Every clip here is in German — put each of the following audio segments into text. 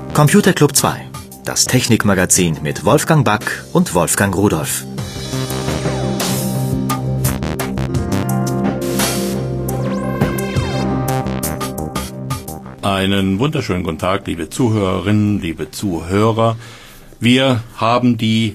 Computer Club 2, das Technikmagazin mit Wolfgang Back und Wolfgang Rudolph. Einen wunderschönen guten Tag, liebe Zuhörerinnen, liebe Zuhörer. Wir haben die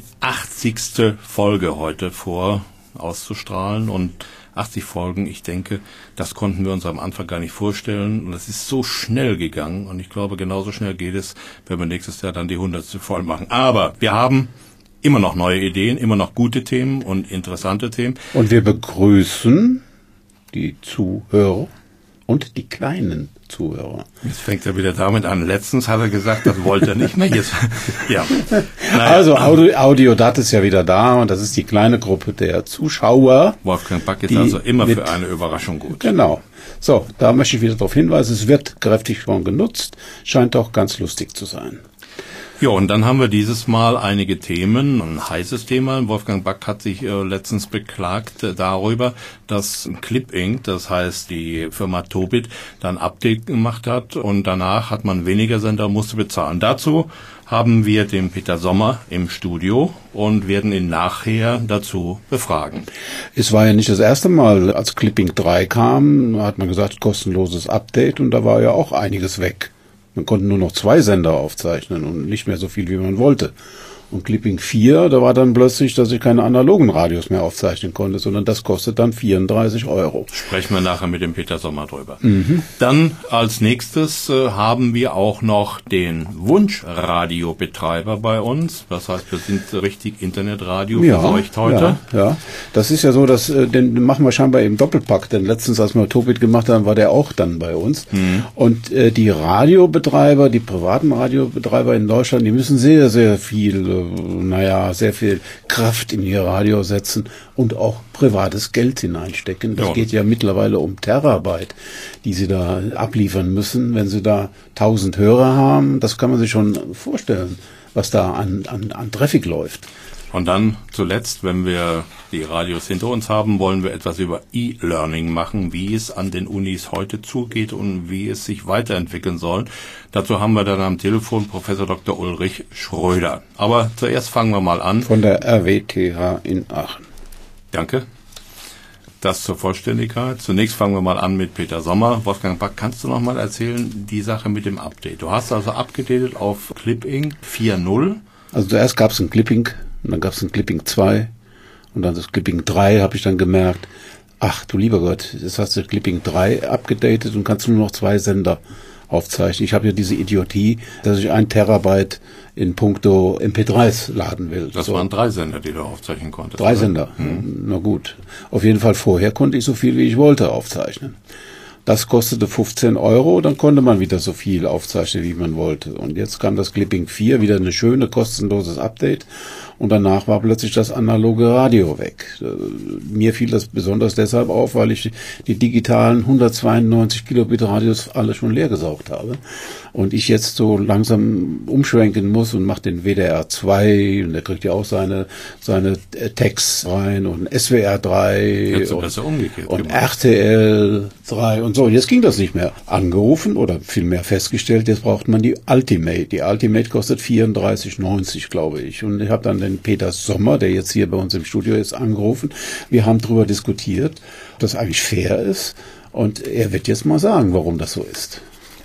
80. Folge heute vor auszustrahlen und 80 Folgen, ich denke, das konnten wir uns am Anfang gar nicht vorstellen und es ist so schnell gegangen und ich glaube, genauso schnell geht es, wenn wir nächstes Jahr dann die 100. voll machen. Aber wir haben immer noch neue Ideen, immer noch gute Themen und interessante Themen. Und wir begrüßen die Zuhörer und die kleinen Zuhörer. Jetzt fängt er wieder damit an. Letztens hat er gesagt, das wollte er nicht mehr. Jetzt, ja. Naja. Also Audiodat ist ja wieder da und das ist die kleine Gruppe der Zuschauer. Wolfgang Back ist also immer für eine Überraschung gut. Genau. So, da möchte ich wieder darauf hinweisen, es wird kräftig schon genutzt, scheint auch ganz lustig zu sein. Ja, und dann haben wir dieses Mal einige Themen, ein heißes Thema. Wolfgang Back hat sich letztens beklagt darüber, dass Clip Inc., das heißt die Firma Tobit, dann Update gemacht hat und danach hat man weniger Sender, musste bezahlen. Dazu haben wir den Peter Sommer im Studio und werden ihn nachher dazu befragen. Es war ja nicht das erste Mal, als Clipping 3 kam, hat man gesagt, kostenloses Update und da war ja auch einiges weg. Man konnte nur noch 2 Sender aufzeichnen und nicht mehr so viel, wie man wollte. Und Clipping 4, da war dann plötzlich, dass ich keine analogen Radios mehr aufzeichnen konnte, sondern das kostet dann 34 €. Sprechen wir nachher mit dem Peter Sommer drüber. Dann als nächstes haben wir auch noch den Wunschradiobetreiber bei uns. Das heißt, wir sind richtig Internetradio verseucht heute. Ja. Das ist ja so, dass den machen wir scheinbar im Doppelpack, denn letztens, als wir Tobit gemacht haben, war der auch dann bei uns. Und die Radiobetreiber, die privaten Radiobetreiber in Deutschland, die müssen sehr, sehr viel sehr viel Kraft in ihr Radio setzen und auch privates Geld hineinstecken. Das geht ja mittlerweile um Terabyte, die sie da abliefern müssen, wenn sie da 1000 Hörer haben. Das kann man sich schon vorstellen, was da an Traffic läuft. Und dann zuletzt, wenn wir die Radios hinter uns haben, wollen wir etwas über E-Learning machen, wie es an den Unis heute zugeht und wie es sich weiterentwickeln soll. Dazu haben wir dann am Telefon Professor Dr. Ulrich Schröder. Aber zuerst fangen wir mal an. Von der RWTH in Aachen. Danke. Das zur Vollständigkeit. Zunächst fangen wir mal an mit Peter Sommer. Wolfgang Back, kannst du noch mal erzählen, die Sache mit dem Update? Du hast also abgedatet auf Clip Inc. 4.0. Also zuerst gab es ein Clipping. Und dann gab es ein Clipping 2 und dann das Clipping 3, habe ich dann gemerkt, ach du lieber Gott, jetzt hast du Clipping 3 abgedatet und kannst nur noch 2 Sender aufzeichnen. Ich habe ja diese Idiotie, dass ich 1 Terabyte in puncto MP3s laden will. Das waren 3 Sender, die du aufzeichnen konntest. 3 Sender, na gut. Auf jeden Fall vorher konnte ich so viel, wie ich wollte, aufzeichnen. Das kostete 15 €, dann konnte man wieder so viel aufzeichnen, wie man wollte. Und jetzt kam das Clipping 4, wieder eine schöne, kostenloses Update. Und danach war plötzlich das analoge Radio weg. Mir fiel das besonders deshalb auf, weil ich die digitalen 192 Kilobit Radios alle schon leer gesaugt habe. Und ich jetzt so langsam umschwenken muss und mache den WDR 2 und der kriegt ja auch seine Tags rein und SWR 3 und RTL 3 und so. Jetzt ging das nicht mehr. Angerufen oder vielmehr festgestellt, jetzt braucht man die Ultimate. Die Ultimate kostet 34,90, glaube ich. Und ich habe dann den Peter Sommer, der jetzt hier bei uns im Studio ist, angerufen. Wir haben darüber diskutiert, ob das eigentlich fair ist. Und er wird jetzt mal sagen, warum das so ist.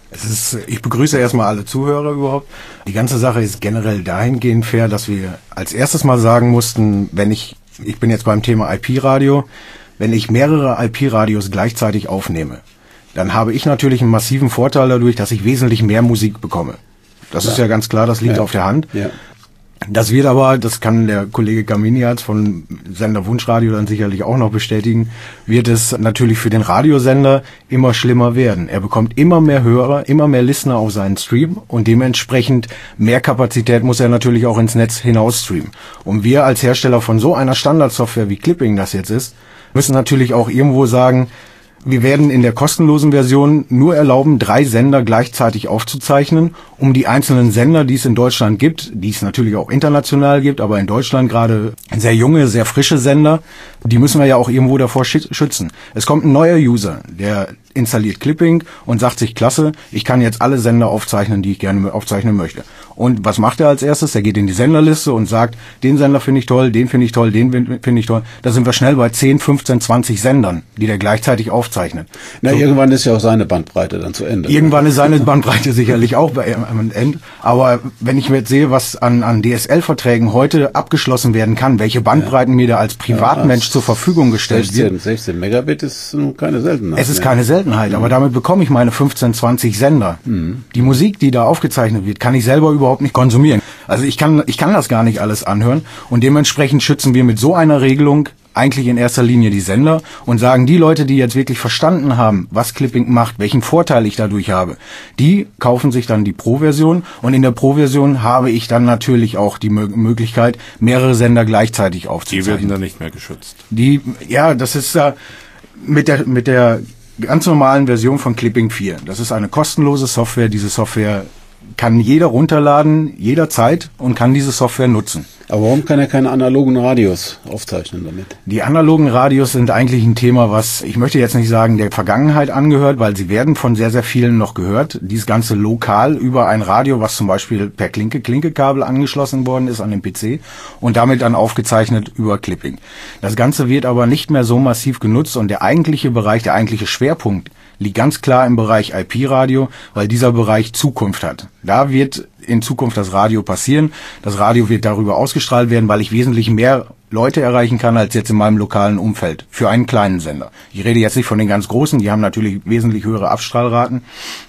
Ich begrüße erstmal alle Zuhörer überhaupt. Die ganze Sache ist generell dahingehend fair, dass wir als erstes mal sagen mussten, ich bin jetzt beim Thema IP-Radio, wenn ich mehrere IP-Radios gleichzeitig aufnehme, dann habe ich natürlich einen massiven Vorteil dadurch, dass ich wesentlich mehr Musik bekomme. Das ist ja ganz klar, das liegt auf der Hand. Ja. Das wird aber, das kann der Kollege Gaminiatz von Sender Wunschradio dann sicherlich auch noch bestätigen, wird es natürlich für den Radiosender immer schlimmer werden. Er bekommt immer mehr Hörer, immer mehr Listener auf seinen Stream und dementsprechend mehr Kapazität muss er natürlich auch ins Netz hinaus streamen. Und wir als Hersteller von so einer Standardsoftware wie Clipping das jetzt ist, müssen natürlich auch irgendwo sagen, wir werden in der kostenlosen Version nur erlauben, 3 Sender gleichzeitig aufzuzeichnen, um die einzelnen Sender, die es in Deutschland gibt, die es natürlich auch international gibt, aber in Deutschland gerade sehr junge, sehr frische Sender, die müssen wir ja auch irgendwo davor schützen. Es kommt ein neuer User, der installiert Clipping und sagt sich, klasse, ich kann jetzt alle Sender aufzeichnen, die ich gerne aufzeichnen möchte. Und was macht er als erstes? Er geht in die Senderliste und sagt, den Sender finde ich toll, den finde ich toll, den finde ich toll. Da sind wir schnell bei 10, 15, 20 Sendern, die der gleichzeitig aufzeichnet. Na, irgendwann ist ja auch seine Bandbreite dann zu Ende. Irgendwann ist seine Bandbreite sicherlich auch am Ende. Aber wenn ich mir jetzt sehe, was an DSL-Verträgen heute abgeschlossen werden kann, welche Bandbreiten mir da als Privatmensch zur Verfügung gestellt wird. 16 Megabit ist keine Seltenheit. Es ist keine Seltenheit, aber damit bekomme ich meine 15, 20 Sender. Die Musik, die da aufgezeichnet wird, kann ich selber überhaupt nicht konsumieren. Also ich kann das gar nicht alles anhören und dementsprechend schützen wir mit so einer Regelung eigentlich in erster Linie die Sender und sagen, die Leute, die jetzt wirklich verstanden haben, was Clipping macht, welchen Vorteil ich dadurch habe, die kaufen sich dann die Pro-Version und in der Pro-Version habe ich dann natürlich auch die Möglichkeit, mehrere Sender gleichzeitig aufzuzeichnen. Die werden dann nicht mehr geschützt. Das ist mit der ganz normalen Version von Clipping 4. Das ist eine kostenlose Software. Diese Software kann jeder runterladen, jederzeit und kann diese Software nutzen. Aber warum kann er keine analogen Radios aufzeichnen damit? Die analogen Radios sind eigentlich ein Thema, was, ich möchte jetzt nicht sagen, der Vergangenheit angehört, weil sie werden von sehr, sehr vielen noch gehört. Dieses Ganze lokal über ein Radio, was zum Beispiel per Klinkekabel angeschlossen worden ist an den PC und damit dann aufgezeichnet über Clipping. Das Ganze wird aber nicht mehr so massiv genutzt und der eigentliche Bereich, der eigentliche Schwerpunkt liegt ganz klar im Bereich IP-Radio, weil dieser Bereich Zukunft hat. Da wird in Zukunft das Radio passieren. Das Radio wird darüber ausgestrahlt werden, weil ich wesentlich mehr Leute erreichen kann als jetzt in meinem lokalen Umfeld für einen kleinen Sender. Ich rede jetzt nicht von den ganz großen, die haben natürlich wesentlich höhere Abstrahlraten.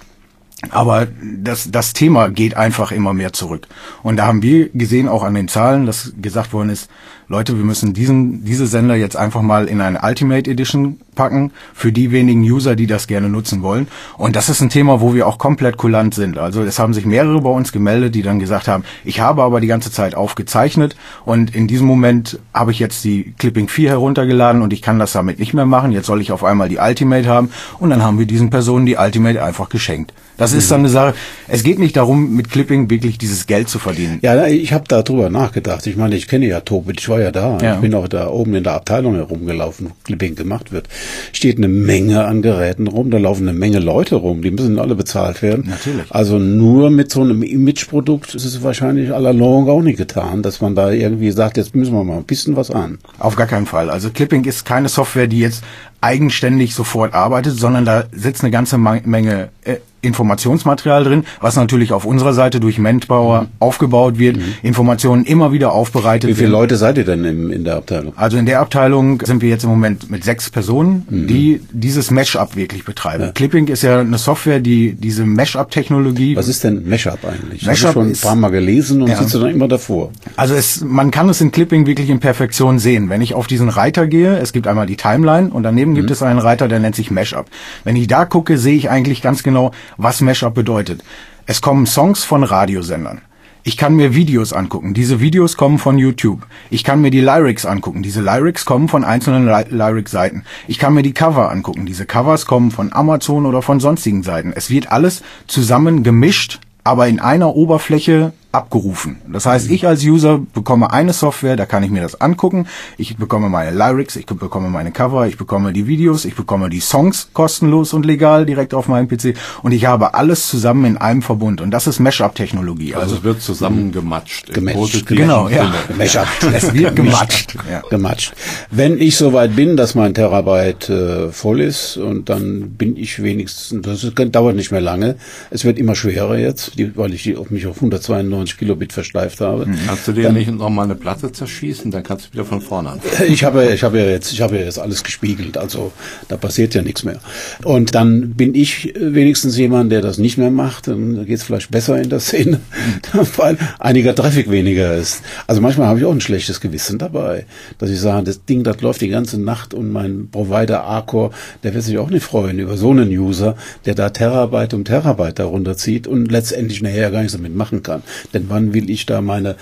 Aber das Thema geht einfach immer mehr zurück. Und da haben wir gesehen, auch an den Zahlen, dass gesagt worden ist, Leute, wir müssen diese Sender jetzt einfach mal in eine Ultimate Edition packen, für die wenigen User, die das gerne nutzen wollen. Und das ist ein Thema, wo wir auch komplett kulant sind. Also es haben sich mehrere bei uns gemeldet, die dann gesagt haben, ich habe aber die ganze Zeit aufgezeichnet und in diesem Moment habe ich jetzt die Clipping 4 heruntergeladen und ich kann das damit nicht mehr machen. Jetzt soll ich auf einmal die Ultimate haben und dann haben wir diesen Personen die Ultimate einfach geschenkt. Das ist dann eine Sache. Es geht nicht darum, mit Clipping wirklich dieses Geld zu verdienen. Ja, ich habe da drüber nachgedacht. Ich meine, ich kenne ja Tobit, ich war ja da. Ja. Ich bin auch da oben in der Abteilung herumgelaufen, wo Clipping gemacht wird. Steht eine Menge an Geräten rum, da laufen eine Menge Leute rum, die müssen alle bezahlt werden. Natürlich. Also nur mit so einem Imageprodukt ist es wahrscheinlich à la longue auch nicht getan, dass man da irgendwie sagt, jetzt müssen wir mal ein bisschen was an. Auf gar keinen Fall. Also Clipping ist keine Software, die jetzt eigenständig sofort arbeitet, sondern da sitzt eine ganze Menge Informationsmaterial drin, was natürlich auf unserer Seite durch Manpower aufgebaut wird, Informationen immer wieder aufbereitet werden. Wie viele Leute seid ihr denn in der Abteilung? Also in der Abteilung sind wir jetzt im Moment mit 6 Personen, die dieses Mashup wirklich betreiben. Ja. Clipping ist ja eine Software, die diese Mashup-Technologie... Was ist denn Mashup eigentlich? Mashup habe ich schon ein paar Mal gelesen und sitze dann immer davor. Also man kann es in Clipping wirklich in Perfektion sehen. Wenn ich auf diesen Reiter gehe, es gibt einmal die Timeline und daneben gibt es einen Reiter, der nennt sich Mashup. Wenn ich da gucke, sehe ich eigentlich ganz genau, was Mashup bedeutet. Es kommen Songs von Radiosendern. Ich kann mir Videos angucken. Diese Videos kommen von YouTube. Ich kann mir die Lyrics angucken. Diese Lyrics kommen von einzelnen Lyric-Seiten. Ich kann mir die Cover angucken. Diese Covers kommen von Amazon oder von sonstigen Seiten. Es wird alles zusammen gemischt, aber in einer Oberfläche abgerufen. Das heißt, ich als User bekomme eine Software, da kann ich mir das angucken. Ich bekomme meine Lyrics, ich bekomme meine Cover, ich bekomme die Videos, ich bekomme die Songs kostenlos und legal direkt auf meinem PC und ich habe alles zusammen in einem Verbund. Und das ist Mashup-Technologie. Also es wird zusammengematscht. Genau, ja. Mashup. Es wird gematscht. Ja. Gematscht. Wenn ich soweit bin, dass mein Terabyte voll ist und dann bin ich wenigstens, das dauert nicht mehr lange, es wird immer schwerer jetzt, weil ich mich auf 192 Kilobit versteift habe. Kannst du dir nicht noch mal eine Platte zerschießen, dann kannst du wieder von vorne anfangen. Ich habe ja jetzt alles gespiegelt, also da passiert ja nichts mehr. Und dann bin ich wenigstens jemand, der das nicht mehr macht, dann geht es vielleicht besser in der Szene, weil einiger Traffic weniger ist. Also manchmal habe ich auch ein schlechtes Gewissen dabei, dass ich sage, das Ding, das läuft die ganze Nacht und mein Provider Arcor, der wird sich auch nicht freuen über so einen User, der da Terabyte um Terabyte darunter zieht und letztendlich nachher gar nichts damit machen kann. Denn wann will ich da meine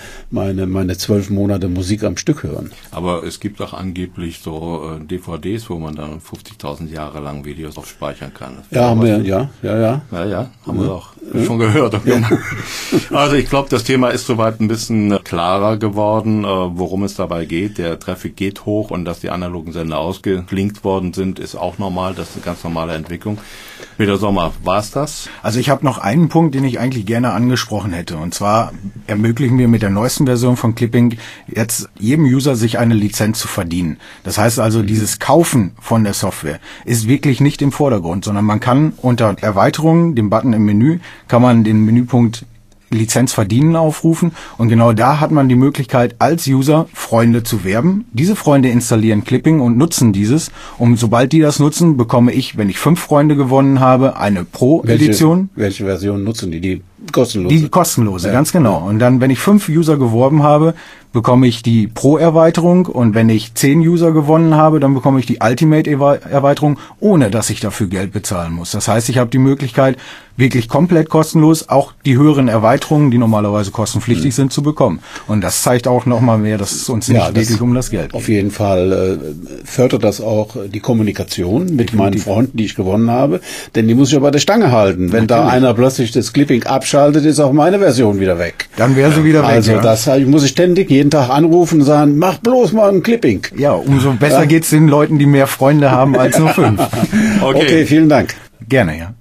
12 Monate Musik am Stück hören? Aber es gibt auch angeblich so DVDs, wo man dann 50.000 Jahre lang Videos drauf speichern kann. Ja, haben wir, ja. Ja, haben wir auch. schon gehört. Okay. Also ich glaube, das Thema ist soweit ein bisschen klarer geworden, worum es dabei geht. Der Traffic geht hoch und dass die analogen Sender ausgeklinkt worden sind, ist auch normal. Das ist eine ganz normale Entwicklung. Peter Sommer, war's das? Also ich habe noch einen Punkt, den ich eigentlich gerne angesprochen hätte. Und zwar ermöglichen wir mit der neuesten Version von Clipping jetzt jedem User sich eine Lizenz zu verdienen. Das heißt also, dieses Kaufen von der Software ist wirklich nicht im Vordergrund, sondern man kann unter Erweiterungen, dem Button im Menü, kann man den Menüpunkt Lizenz verdienen aufrufen und genau da hat man die Möglichkeit als User Freunde zu werben. Diese Freunde installieren Clipping und nutzen dieses und sobald die das nutzen, bekomme ich, wenn ich 5 Freunde gewonnen habe, eine Pro-Edition. Welche Version nutzen die? Die kostenlose? Die kostenlose, ja. Ganz genau. Und dann, wenn ich 5 User geworben habe, bekomme ich die Pro-Erweiterung und wenn ich 10 User gewonnen habe, dann bekomme ich die Ultimate-Erweiterung, ohne dass ich dafür Geld bezahlen muss. Das heißt, ich habe die Möglichkeit, wirklich komplett kostenlos auch die höheren Erweiterungen, die normalerweise kostenpflichtig sind, zu bekommen. Und das zeigt auch nochmal mehr, dass es uns nicht wirklich um das Geld geht. Auf jeden Fall fördert das auch die Kommunikation mit meinen Freunden, die ich gewonnen habe, denn die muss ich ja bei der Stange halten. Wenn da einer plötzlich das Clipping abschaltet, ist auch meine Version wieder weg. Dann wäre sie wieder weg. Also das muss ich ständig jeden Tag anrufen und sagen, mach bloß mal ein Clipping. Ja, umso besser geht's den Leuten, die mehr Freunde haben als nur 5. Okay, vielen Dank. Gerne, ja.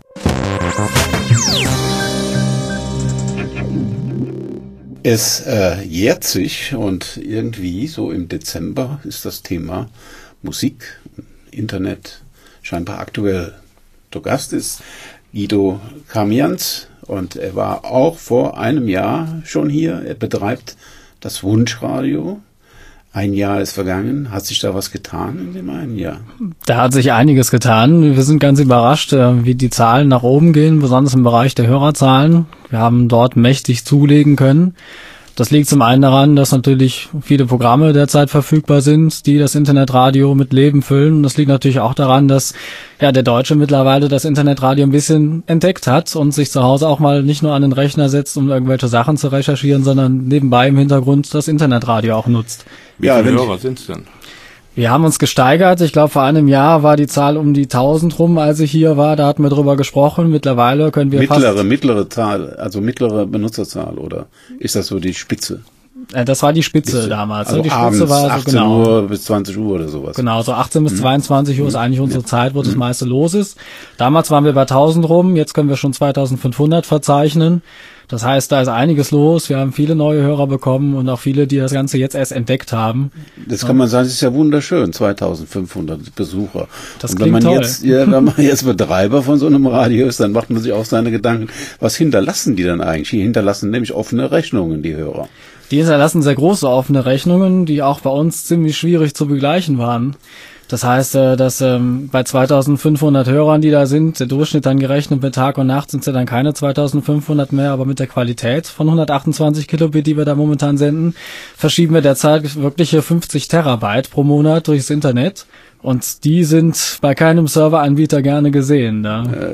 Es jährt sich und irgendwie so im Dezember ist das Thema Musik, Internet scheinbar aktuell. Zu Gast ist Guido Kamians und er war auch vor einem Jahr schon hier. Er betreibt das Wunschradio. Ein Jahr ist vergangen. Hat sich da was getan in dem einen Jahr? Da hat sich einiges getan. Wir sind ganz überrascht, wie die Zahlen nach oben gehen, besonders im Bereich der Hörerzahlen. Wir haben dort mächtig zulegen können. Das liegt zum einen daran, dass natürlich viele Programme derzeit verfügbar sind, die das Internetradio mit Leben füllen. Und das liegt natürlich auch daran, dass der Deutsche mittlerweile das Internetradio ein bisschen entdeckt hat und sich zu Hause auch mal nicht nur an den Rechner setzt, um irgendwelche Sachen zu recherchieren, sondern nebenbei im Hintergrund das Internetradio auch nutzt. Wie viele Hörer sind es denn? Wir haben uns gesteigert. Ich glaube, vor einem Jahr war die Zahl um die 1000 rum, als ich hier war. Da hatten wir drüber gesprochen. Mittlerweile können wir mittlere Zahl, also mittlere Benutzerzahl, oder ist das so die Spitze? Das war die Spitze damals. Also die Spitze abends, war so 18 Uhr bis 20 Uhr oder sowas. Genau, so 18 bis 22 Uhr ist eigentlich unsere Zeit, wo das meiste los ist. Damals waren wir bei 1000 rum. Jetzt können wir schon 2500 verzeichnen. Das heißt, da ist einiges los. Wir haben viele neue Hörer bekommen und auch viele, die das Ganze jetzt erst entdeckt haben. Das kann man sagen, das ist ja wunderschön, 2500 Besucher. Das und wenn man toll. wenn man jetzt Betreiber von so einem Radio ist, dann macht man sich auch seine Gedanken, was hinterlassen die dann eigentlich? Die hinterlassen nämlich offene Rechnungen, die Hörer. Die hinterlassen sehr große offene Rechnungen, die auch bei uns ziemlich schwierig zu begleichen waren. Das heißt, dass bei 2500 Hörern, die da sind, der Durchschnitt dann gerechnet mit Tag und Nacht sind es ja dann keine 2500 mehr, aber mit der Qualität von 128 Kilobit, die wir da momentan senden, verschieben wir derzeit wirkliche 50 Terabyte pro Monat durchs Internet. Und die sind bei keinem Serveranbieter gerne gesehen.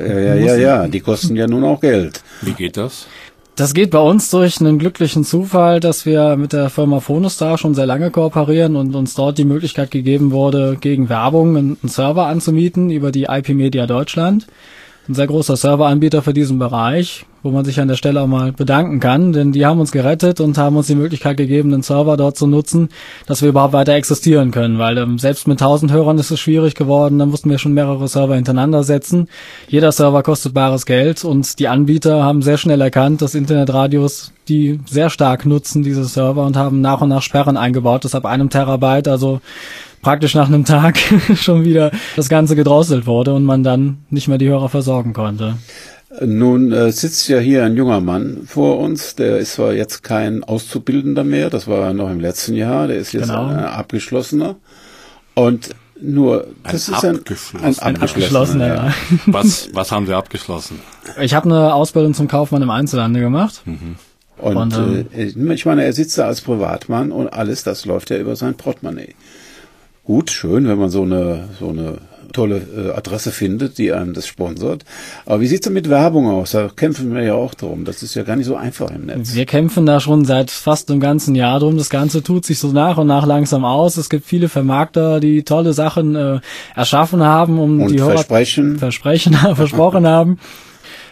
Ja, die kosten ja nun auch Geld. Wie geht das? Das geht bei uns durch einen glücklichen Zufall, dass wir mit der Firma Phonostar schon sehr lange kooperieren und uns dort die Möglichkeit gegeben wurde, gegen Werbung einen Server anzumieten über die IP Media Deutschland. Ein sehr großer Serveranbieter für diesen Bereich, wo man sich an der Stelle auch mal bedanken kann, denn die haben uns gerettet und haben uns die Möglichkeit gegeben, den Server dort zu nutzen, dass wir überhaupt weiter existieren können, weil selbst mit 1000 Hörern ist es schwierig geworden, dann mussten wir schon mehrere Server hintereinander setzen. Jeder Server kostet bares Geld und die Anbieter haben sehr schnell erkannt, dass Internetradios die sehr stark nutzen, diese Server, und haben nach und nach Sperren eingebaut, dass ab 1 Terabyte, also praktisch nach einem Tag schon wieder das Ganze gedrosselt wurde und man dann nicht mehr die Hörer versorgen konnte. Nun sitzt ja hier ein junger Mann vor uns, der ist zwar jetzt kein Auszubildender mehr, das war noch im letzten Jahr, der ist jetzt ein Abgeschlossener. Und nur, das ist ein Abgeschlossener. Ja. Was haben Sie abgeschlossen? Ich habe eine Ausbildung zum Kaufmann im Einzelhandel gemacht. Mhm. Und ich meine, er sitzt da als Privatmann und alles, das läuft ja über sein Portemonnaie. Gut, schön, wenn man so eine tolle Adresse findet, die einem das sponsort. Aber wie sieht's denn mit Werbung aus? Da kämpfen wir ja auch drum. Das ist ja gar nicht so einfach im Netz. Wir kämpfen da schon seit fast einem ganzen Jahr drum. Das Ganze tut sich so nach und nach langsam aus. Es gibt viele Vermarkter, die tolle Sachen erschaffen haben, um und die Hörer versprochen haben.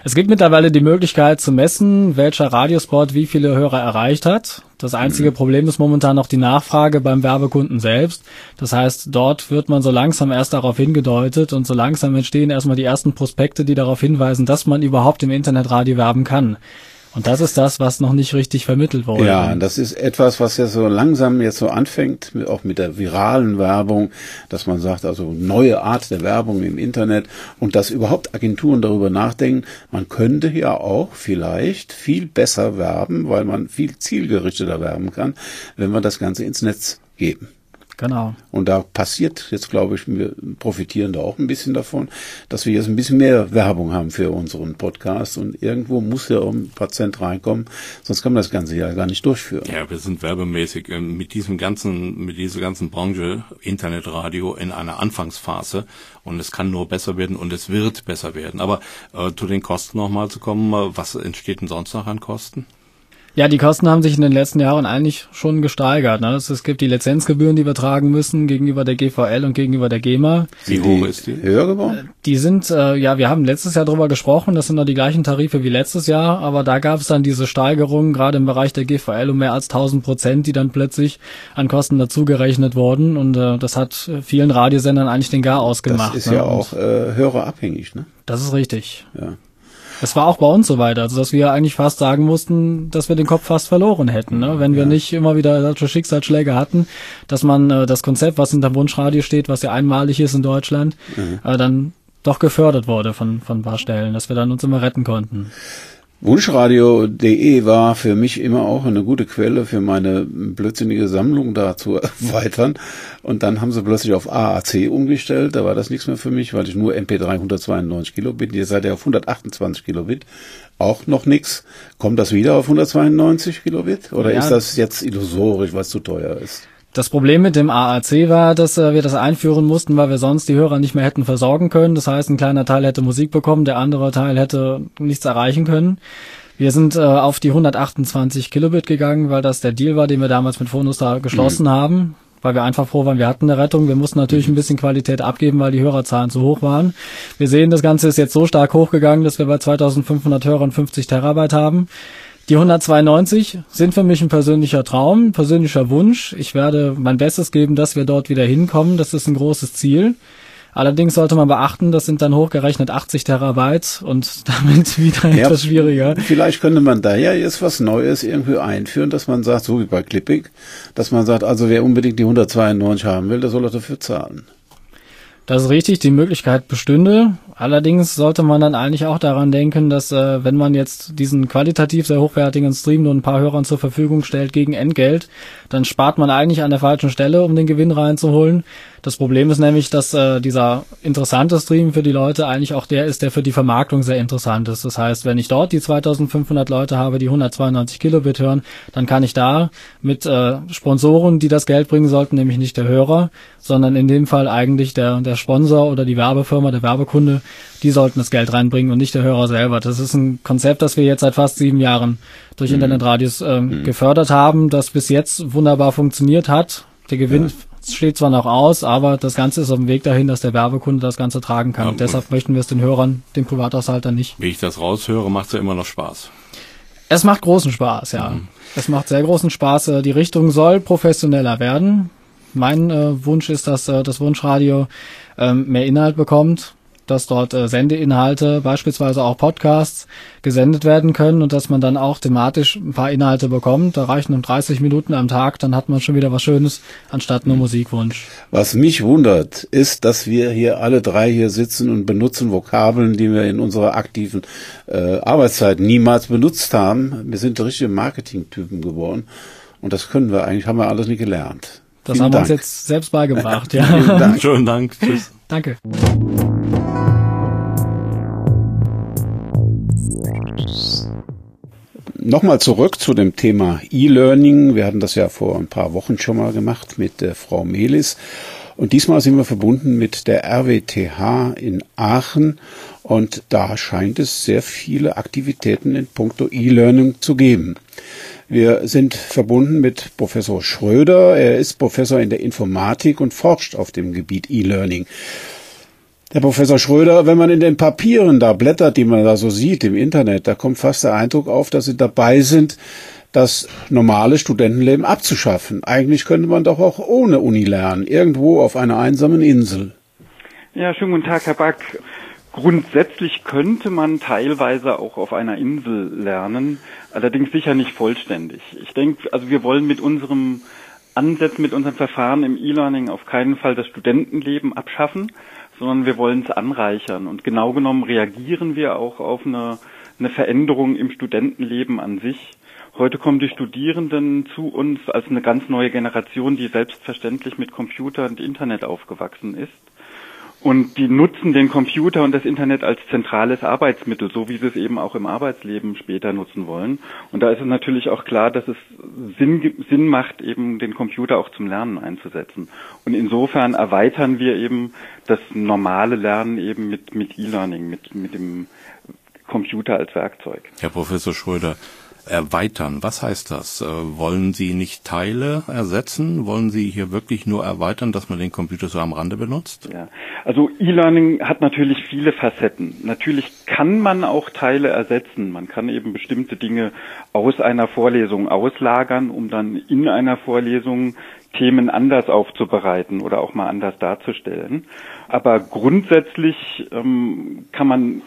Es gibt mittlerweile die Möglichkeit zu messen, welcher Radiospot wie viele Hörer erreicht hat. Das einzige Problem ist momentan noch die Nachfrage beim Werbekunden selbst. Das heißt, dort wird man so langsam erst darauf hingedeutet und so langsam entstehen erstmal die ersten Prospekte, die darauf hinweisen, dass man überhaupt im Internetradio werben kann. Und das ist das, was noch nicht richtig vermittelt wurde. Ja, das ist etwas, was ja so langsam jetzt so anfängt, auch mit der viralen Werbung, dass man sagt, also neue Art der Werbung im Internet und dass überhaupt Agenturen darüber nachdenken, man könnte ja auch vielleicht viel besser werben, weil man viel zielgerichteter werben kann, wenn wir das Ganze ins Netz geben. Genau. Und da passiert jetzt, glaube ich, wir profitieren da auch ein bisschen davon, dass wir jetzt ein bisschen mehr Werbung haben für unseren Podcast und irgendwo muss ja auch ein Patient reinkommen, sonst kann man das Ganze ja gar nicht durchführen. Ja, wir sind werbemäßig mit dieser ganzen Branche Internetradio in einer Anfangsphase und es kann nur besser werden und es wird besser werden. Aber zu den Kosten nochmal zu kommen, was entsteht denn sonst noch an Kosten? Ja, die Kosten haben sich in den letzten Jahren eigentlich schon gesteigert. Ne? Es gibt die Lizenzgebühren, die wir tragen müssen gegenüber der GVL und gegenüber der GEMA. Wie hoch ist die? Höher geworden? Die sind, wir haben letztes Jahr drüber gesprochen, das sind noch die gleichen Tarife wie letztes Jahr, aber da gab es dann diese Steigerung, gerade im Bereich der GVL, um mehr als 1000%, die dann plötzlich an Kosten dazugerechnet wurden und das hat vielen Radiosendern eigentlich den Garaus gemacht. Das ist ja auch hörerabhängig, ne? Das ist richtig. Ja. Es war auch bei uns so weiter, also dass wir eigentlich fast sagen mussten, dass wir den Kopf fast verloren hätten, ne? Wenn wir nicht immer wieder solche Schicksalsschläge hatten, dass man das Konzept, was hinter Wunschradio steht, was ja einmalig ist in Deutschland, dann doch gefördert wurde von ein paar Stellen, dass wir dann uns immer retten konnten. Wunschradio.de war für mich immer auch eine gute Quelle für meine blödsinnige Sammlung da zu erweitern. Und dann haben sie plötzlich auf AAC umgestellt. Da war das nichts mehr für mich, weil ich nur MP3 192 Kilobit. Jetzt seid ihr auf 128 Kilobit. Auch noch nichts. Kommt das wieder auf 192 Kilobit? Oder ist das jetzt illusorisch, weil es zu teuer ist? Das Problem mit dem AAC war, dass wir das einführen mussten, weil wir sonst die Hörer nicht mehr hätten versorgen können. Das heißt, ein kleiner Teil hätte Musik bekommen, der andere Teil hätte nichts erreichen können. Wir sind auf die 128 Kilobit gegangen, weil das der Deal war, den wir damals mit Phonostar geschlossen haben, weil wir einfach froh waren, wir hatten eine Rettung. Wir mussten natürlich ein bisschen Qualität abgeben, weil die Hörerzahlen zu hoch waren. Wir sehen, das Ganze ist jetzt so stark hochgegangen, dass wir bei 2500 Hörern 50 Terabyte haben. Die 192 sind für mich ein persönlicher Traum, ein persönlicher Wunsch. Ich werde mein Bestes geben, dass wir dort wieder hinkommen. Das ist ein großes Ziel. Allerdings sollte man beachten, das sind dann hochgerechnet 80 Terabyte und damit wieder etwas schwieriger. Vielleicht könnte man da ja jetzt was Neues irgendwie einführen, dass man sagt, so wie bei Clipping, dass man sagt, also wer unbedingt die 192 haben will, der soll auch dafür zahlen. Das ist richtig, die Möglichkeit bestünde. Allerdings sollte man dann eigentlich auch daran denken, dass wenn man jetzt diesen qualitativ sehr hochwertigen Stream nur ein paar Hörern zur Verfügung stellt gegen Entgelt, dann spart man eigentlich an der falschen Stelle, um den Gewinn reinzuholen. Das Problem ist nämlich, dass dieser interessante Stream für die Leute eigentlich auch der ist, der für die Vermarktung sehr interessant ist. Das heißt, wenn ich dort die 2500 Leute habe, die 192 Kilobit hören, dann kann ich da mit Sponsoren, die das Geld bringen sollten, nämlich nicht der Hörer, sondern in dem Fall eigentlich der Sponsor oder die Werbefirma, der Werbekunde, die sollten das Geld reinbringen und nicht der Hörer selber. Das ist ein Konzept, das wir jetzt seit fast 7 Jahren durch Internetradios gefördert haben, das bis jetzt wunderbar funktioniert hat. Der Gewinn steht zwar noch aus, aber das Ganze ist auf dem Weg dahin, dass der Werbekunde das Ganze tragen kann. Und deshalb möchten wir es den Hörern, den Privathaushaltern nicht. Wie ich das raushöre, macht es ja immer noch Spaß. Es macht großen Spaß, ja. Es macht sehr großen Spaß. Die Richtung soll professioneller werden. Mein Wunsch ist, dass das Wunschradio mehr Inhalt bekommt, dass dort Sendeinhalte, beispielsweise auch Podcasts, gesendet werden können und dass man dann auch thematisch ein paar Inhalte bekommt. Da reichen 30 Minuten am Tag, dann hat man schon wieder was Schönes, anstatt nur Musikwunsch. Was mich wundert, ist, dass wir hier alle drei hier sitzen und benutzen Vokabeln, die wir in unserer aktiven Arbeitszeit niemals benutzt haben. Wir sind richtige Marketingtypen geworden und das haben wir alles nicht gelernt. Das haben wir uns jetzt selbst beigebracht, ja. Vielen Dank. Schönen Dank. Tschüss. Danke. Nochmal zurück zu dem Thema E-Learning. Wir hatten das ja vor ein paar Wochen schon mal gemacht mit Frau Melis. Und diesmal sind wir verbunden mit der RWTH in Aachen. Und da scheint es sehr viele Aktivitäten in puncto E-Learning zu geben. Wir sind verbunden mit Professor Schröder. Er ist Professor in der Informatik und forscht auf dem Gebiet E-Learning. Herr Professor Schröder, wenn man in den Papieren da blättert, die man da so sieht im Internet, da kommt fast der Eindruck auf, dass Sie dabei sind, das normale Studentenleben abzuschaffen. Eigentlich könnte man doch auch ohne Uni lernen, irgendwo auf einer einsamen Insel. Ja, schönen guten Tag, Herr Back. Grundsätzlich könnte man teilweise auch auf einer Insel lernen, allerdings sicher nicht vollständig. Ich denke, also wir wollen mit unserem Ansatz, mit unserem Verfahren im E-Learning auf keinen Fall das Studentenleben abschaffen, sondern wir wollen es anreichern. Und genau genommen reagieren wir auch auf eine Veränderung im Studentenleben an sich. Heute kommen die Studierenden zu uns als eine ganz neue Generation, die selbstverständlich mit Computer und Internet aufgewachsen ist. Und die nutzen den Computer und das Internet als zentrales Arbeitsmittel, so wie sie es eben auch im Arbeitsleben später nutzen wollen. Und da ist es natürlich auch klar, dass es Sinn macht, eben den Computer auch zum Lernen einzusetzen. Und insofern erweitern wir eben das normale Lernen eben mit E-Learning, mit dem Computer als Werkzeug. Herr Professor Schröder, erweitern, was heißt das? Wollen Sie nicht Teile ersetzen? Wollen Sie hier wirklich nur erweitern, dass man den Computer so am Rande benutzt? Ja, also E-Learning hat natürlich viele Facetten. Natürlich kann man auch Teile ersetzen. Man kann eben bestimmte Dinge aus einer Vorlesung auslagern, um dann in einer Vorlesung Themen anders aufzubereiten oder auch mal anders darzustellen. Aber grundsätzlich kann man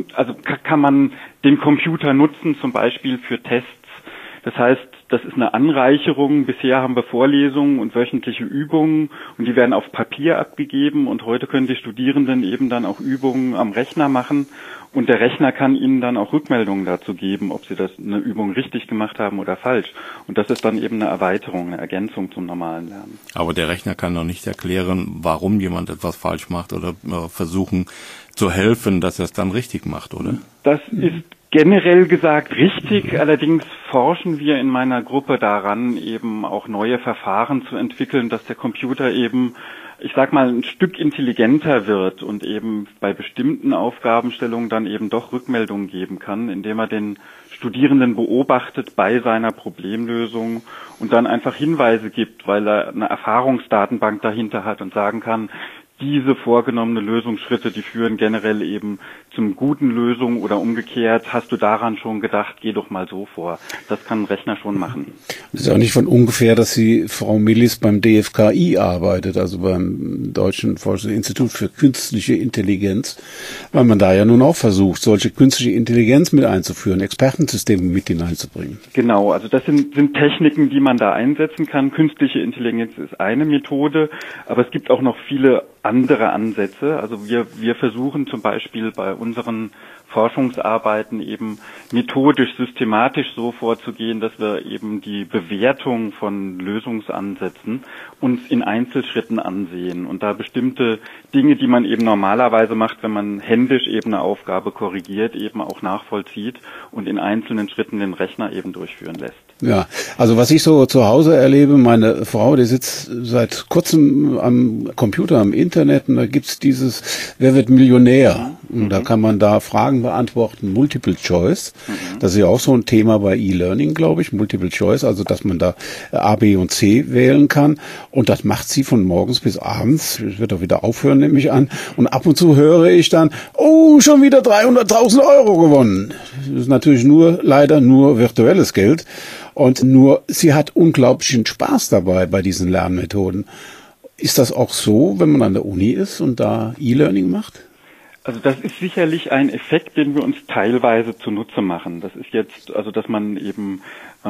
den Computer nutzen, zum Beispiel für Tests. Das heißt, das ist eine Anreicherung. Bisher haben wir Vorlesungen und wöchentliche Übungen und die werden auf Papier abgegeben und heute können die Studierenden eben dann auch Übungen am Rechner machen und der Rechner kann ihnen dann auch Rückmeldungen dazu geben, ob sie eine Übung richtig gemacht haben oder falsch. Und das ist dann eben eine Erweiterung, eine Ergänzung zum normalen Lernen. Aber der Rechner kann doch nicht erklären, warum jemand etwas falsch macht oder versuchen zu helfen, dass er es dann richtig macht, oder? Das ist generell gesagt richtig, allerdings forschen wir in meiner Gruppe daran, eben auch neue Verfahren zu entwickeln, dass der Computer eben, ich sag mal, ein Stück intelligenter wird und eben bei bestimmten Aufgabenstellungen dann eben doch Rückmeldungen geben kann, indem er den Studierenden beobachtet bei seiner Problemlösung und dann einfach Hinweise gibt, weil er eine Erfahrungsdatenbank dahinter hat und sagen kann, diese vorgenommene Lösungsschritte, die führen generell eben zum guten Lösung oder umgekehrt. Hast du daran schon gedacht, geh doch mal so vor. Das kann ein Rechner schon machen. Es ist auch nicht von ungefähr, dass Frau Millis beim DFKI arbeitet, also beim Deutschen Forschungsinstitut für Künstliche Intelligenz, weil man da ja nun auch versucht, solche künstliche Intelligenz mit einzuführen, Expertensysteme mit hineinzubringen. Genau, also das sind Techniken, die man da einsetzen kann. Künstliche Intelligenz ist eine Methode, aber es gibt auch noch viele andere Ansätze. Also wir versuchen zum Beispiel bei unseren Forschungsarbeiten eben methodisch, systematisch so vorzugehen, dass wir eben die Bewertung von Lösungsansätzen uns in Einzelschritten ansehen und da bestimmte Dinge, die man eben normalerweise macht, wenn man händisch eben eine Aufgabe korrigiert, eben auch nachvollzieht und in einzelnen Schritten den Rechner eben durchführen lässt. Ja, also was ich so zu Hause erlebe, meine Frau, die sitzt seit kurzem am Computer, am Internet und da gibt's dieses Wer wird Millionär? Und da kann man da Fragen beantworten, Multiple Choice. Das ist ja auch so ein Thema bei E-Learning, glaube ich, Multiple Choice, also dass man da A, B und C wählen kann. Und das macht sie von morgens bis abends. Ich werde auch wieder aufhören, nehme ich an. Und ab und zu höre ich dann, oh, schon wieder 300.000 Euro gewonnen. Das ist natürlich leider nur virtuelles Geld. Und sie hat unglaublichen Spaß dabei bei diesen Lernmethoden. Ist das auch so, wenn man an der Uni ist und da E-Learning macht? Also das ist sicherlich ein Effekt, den wir uns teilweise zunutze machen. Das ist jetzt, also dass man eben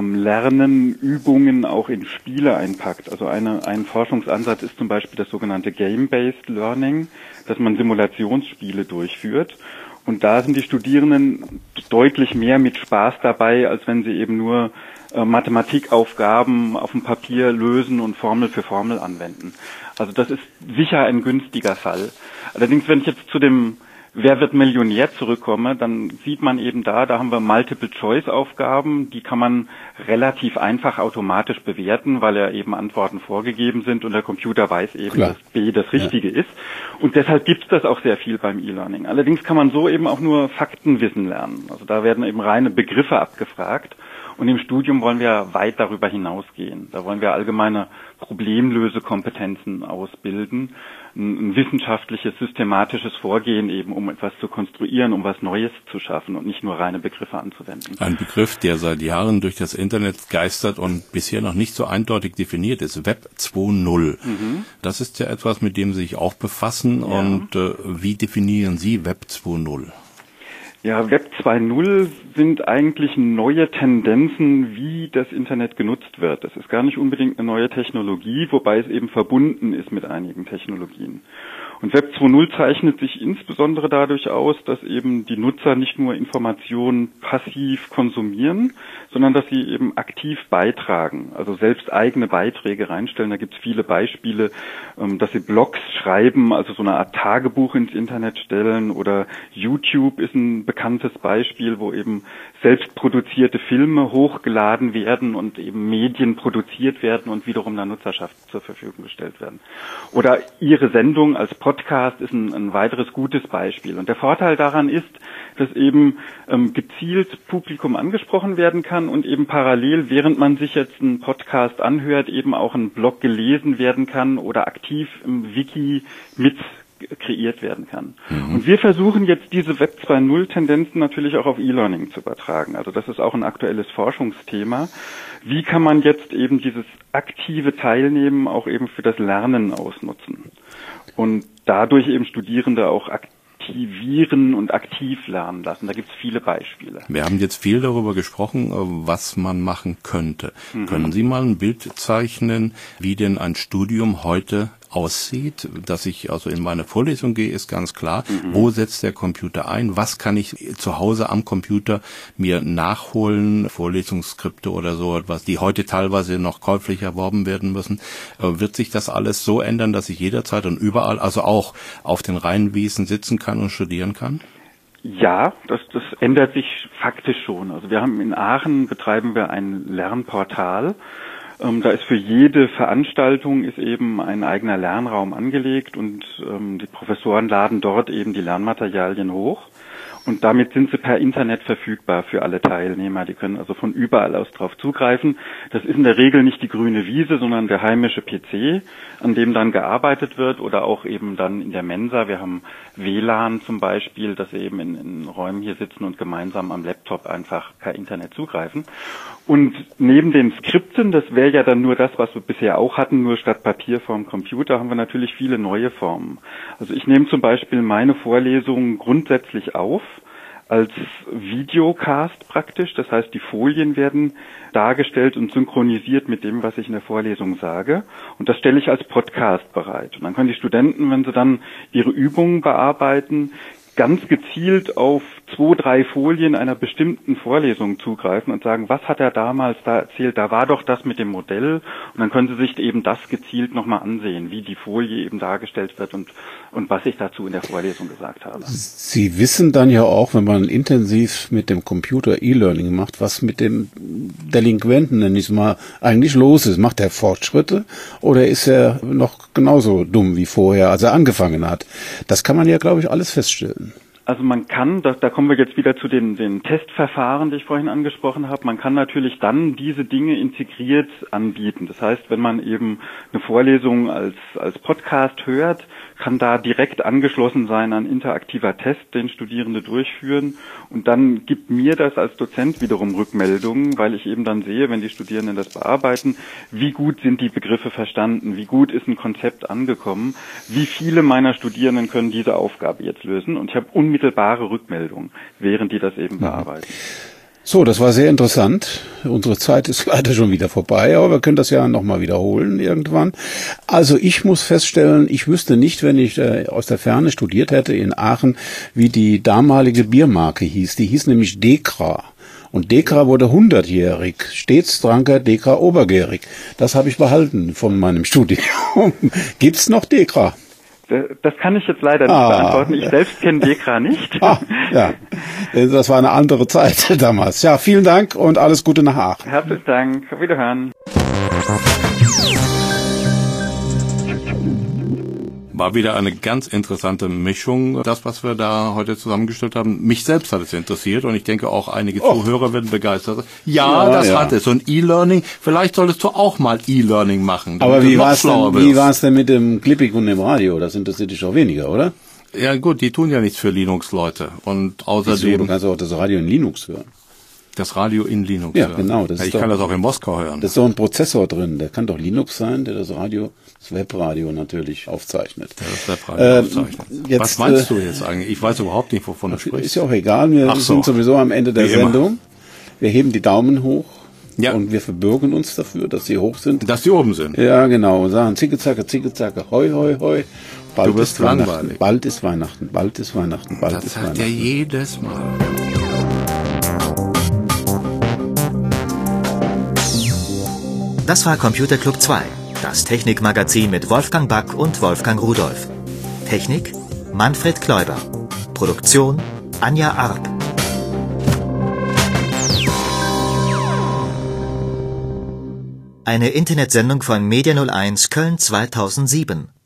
Lernen, Übungen auch in Spiele einpackt. Also ein Forschungsansatz ist zum Beispiel das sogenannte Game-Based Learning, dass man Simulationsspiele durchführt. Und da sind die Studierenden deutlich mehr mit Spaß dabei, als wenn sie eben nur Mathematikaufgaben auf dem Papier lösen und Formel für Formel anwenden. Also das ist sicher ein günstiger Fall. Allerdings, wenn ich jetzt zu dem Wer wird Millionär zurückkomme, dann sieht man eben da haben wir Multiple-Choice-Aufgaben, die kann man relativ einfach automatisch bewerten, weil ja eben Antworten vorgegeben sind und der Computer weiß eben, dass B das Richtige ist. Und deshalb gibt's das auch sehr viel beim E-Learning. Allerdings kann man so eben auch nur Faktenwissen lernen. Also da werden eben reine Begriffe abgefragt. Und im Studium wollen wir weit darüber hinausgehen. Da wollen wir allgemeine Problemlösekompetenzen ausbilden, ein wissenschaftliches, systematisches Vorgehen eben, um etwas zu konstruieren, um was Neues zu schaffen und nicht nur reine Begriffe anzuwenden. Ein Begriff, der seit Jahren durch das Internet geistert und bisher noch nicht so eindeutig definiert ist, Web 2.0. Das ist ja etwas, mit dem Sie sich auch befassen. Ja. Und wie definieren Sie Web 2.0? Ja, Web 2.0 sind eigentlich neue Tendenzen, wie das Internet genutzt wird. Das ist gar nicht unbedingt eine neue Technologie, wobei es eben verbunden ist mit einigen Technologien. Und Web 2.0 zeichnet sich insbesondere dadurch aus, dass eben die Nutzer nicht nur Informationen passiv konsumieren, sondern dass sie eben aktiv beitragen, also selbst eigene Beiträge reinstellen. Da gibt es viele Beispiele, dass sie Blogs schreiben, also so eine Art Tagebuch ins Internet stellen, oder YouTube ist ein bekanntes Beispiel, wo eben selbst produzierte Filme hochgeladen werden und eben Medien produziert werden und wiederum der Nutzerschaft zur Verfügung gestellt werden. Oder Ihre Sendung als Podcast ist ein weiteres gutes Beispiel. Und der Vorteil daran ist, dass eben gezielt Publikum angesprochen werden kann und eben parallel, während man sich jetzt einen Podcast anhört, eben auch ein Blog gelesen werden kann oder aktiv im Wiki mit kreiert werden kann. Und wir versuchen jetzt diese Web 2.0 Tendenzen natürlich auch auf E-Learning zu übertragen. Also das ist auch ein aktuelles Forschungsthema. Wie kann man jetzt eben dieses aktive Teilnehmen auch eben für das Lernen ausnutzen und dadurch eben Studierende auch aktivieren und aktiv lernen lassen? Da gibt es viele Beispiele. Wir haben jetzt viel darüber gesprochen, was man machen könnte. Können Sie mal ein Bild zeichnen, wie denn ein Studium heute aussieht? Dass ich also in meine Vorlesung gehe, ist ganz klar. Wo setzt der Computer ein? Was kann ich zu Hause am Computer mir nachholen? Vorlesungsskripte oder so etwas, die heute teilweise noch käuflich erworben werden müssen. Wird sich das alles so ändern, dass ich jederzeit und überall, also auch auf den Rheinwiesen sitzen kann und studieren kann? Ja, das ändert sich faktisch schon. Also wir haben in Aachen, betreiben wir ein Lernportal. Da ist für jede Veranstaltung ist eben ein eigener Lernraum angelegt und die Professoren laden dort eben die Lernmaterialien hoch. Und damit sind sie per Internet verfügbar für alle Teilnehmer. Die können also von überall aus drauf zugreifen. Das ist in der Regel nicht die grüne Wiese, sondern der heimische PC, an dem dann gearbeitet wird, oder auch eben dann in der Mensa. Wir haben WLAN zum Beispiel, dass wir eben in Räumen hier sitzen und gemeinsam am Laptop einfach per Internet zugreifen. Und neben den Skripten, das wäre ja dann nur das, was wir bisher auch hatten, nur statt Papier vorm Computer, haben wir natürlich viele neue Formen. Also ich nehme zum Beispiel meine Vorlesungen grundsätzlich auf als Videocast praktisch. Das heißt, die Folien werden dargestellt und synchronisiert mit dem, was ich in der Vorlesung sage. Und das stelle ich als Podcast bereit. Und dann können die Studenten, wenn sie dann ihre Übungen bearbeiten, ganz gezielt auf 2, 3 Folien einer bestimmten Vorlesung zugreifen und sagen, was hat er damals da erzählt? Da war doch das mit dem Modell. Und dann können sie sich eben das gezielt nochmal ansehen, wie die Folie eben dargestellt wird und was ich dazu in der Vorlesung gesagt habe. Sie wissen dann ja auch, wenn man intensiv mit dem Computer E-Learning macht, was mit dem Delinquenten, nenne ich es mal, eigentlich los ist. Macht er Fortschritte oder ist er noch genauso dumm wie vorher, als er angefangen hat? Das kann man ja, glaube ich, alles feststellen. Also man kann, da kommen wir jetzt wieder zu den Testverfahren, die ich vorhin angesprochen habe, man kann natürlich dann diese Dinge integriert anbieten. Das heißt, wenn man eben eine Vorlesung als Podcast hört, kann da direkt angeschlossen sein ein interaktiver Test, den Studierende durchführen, und dann gibt mir das als Dozent wiederum Rückmeldungen, weil ich eben dann sehe, wenn die Studierenden das bearbeiten, wie gut sind die Begriffe verstanden, wie gut ist ein Konzept angekommen, wie viele meiner Studierenden können diese Aufgabe jetzt lösen, und ich habe unmittelbare Rückmeldungen, während die das eben bearbeiten. So, das war sehr interessant. Unsere Zeit ist leider schon wieder vorbei, aber wir können das ja nochmal wiederholen irgendwann. Also ich muss feststellen, ich wüsste nicht, wenn ich aus der Ferne studiert hätte in Aachen, wie die damalige Biermarke hieß. Die hieß nämlich Dekra. Und Dekra wurde 100-jährig. Stets Dranker, Dekra obergärig. Das habe ich behalten von meinem Studium. Gibt's noch Dekra? Das kann ich jetzt leider nicht beantworten. Ich selbst kenne Dekra nicht. Ja, das war eine andere Zeit damals. Ja, vielen Dank und alles Gute nach Aachen. Herzlichen Dank. Auf Wiederhören. War wieder eine ganz interessante Mischung, das, was wir da heute zusammengestellt haben. Mich selbst hat es interessiert und ich denke auch einige Zuhörer werden begeistert. Ja, das hat es. Und E-Learning, vielleicht solltest du auch mal E-Learning machen. Aber wie war es denn mit dem Clipping und dem Radio? Das interessiert dich auch weniger, oder? Ja gut, die tun ja nichts für Linux-Leute. Und außerdem... Du kannst auch das Radio in Linux hören. Das Radio in Linux. Ja, genau. Ich kann das auch in Moskau hören. Da ist so ein Prozessor drin. Der kann doch Linux sein, der das Webradio natürlich aufzeichnet. Das Webradio aufzeichnet. Was meinst du jetzt eigentlich? Ich weiß überhaupt nicht, wovon du sprichst. Ist ja auch egal. Wir sind sowieso am Ende der Sendung. Wir heben die Daumen hoch. Ja. Und wir verbürgen uns dafür, dass sie hoch sind. Dass sie oben sind. Ja, genau. Und sagen Zicke, hoi, hoi, hoi. Du bist langweilig. Bald ist Weihnachten, bald ist Weihnachten, bald ist Weihnachten. Das sagt er jedes Mal. Das war Computer Club 2, das Technikmagazin mit Wolfgang Back und Wolfgang Rudolph. Technik Manfred Kläuber. Produktion Anja Arp. Eine Internetsendung von Media 01 Köln 2007.